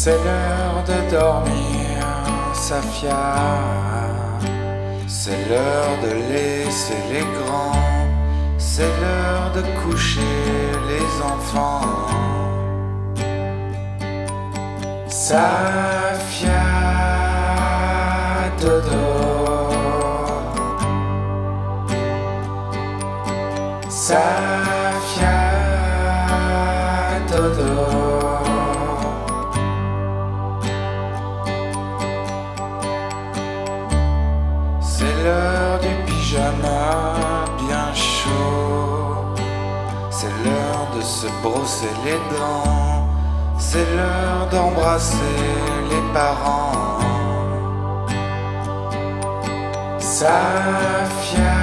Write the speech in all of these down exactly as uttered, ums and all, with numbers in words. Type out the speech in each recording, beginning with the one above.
C'est l'heure de dormir, Safia. C'est l'heure de laisser les grands. C'est l'heure de coucher les enfants. Safia, dodo. Safia, dodo. C'est l'heure du pyjama bien chaud. C'est l'heure de se brosser les dents. C'est l'heure d'embrasser les parents. Safia,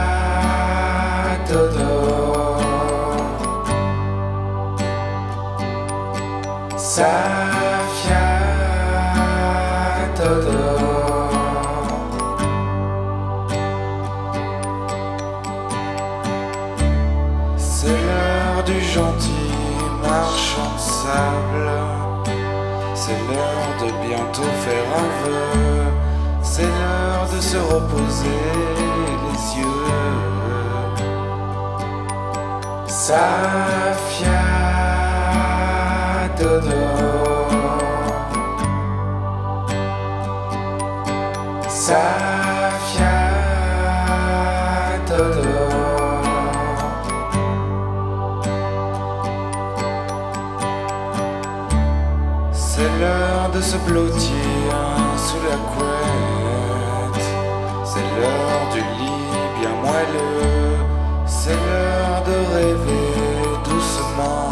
dodo. Safia, dodo. C'est l'heure du gentil marchand de sable. C'est l'heure de bientôt faire un vœu. C'est l'heure de se reposer les yeux. Safia, dodo. Safia, dodo. C'est l'heure de se blottir sous la couette. C'est l'heure du lit bien moelleux. C'est l'heure de rêver doucement.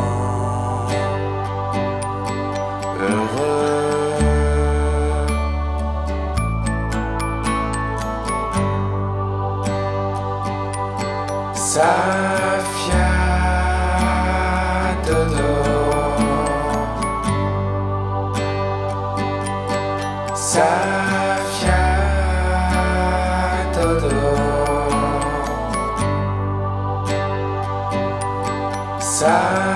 Heureux. Safia, dodo. Safia, dodo. Safia.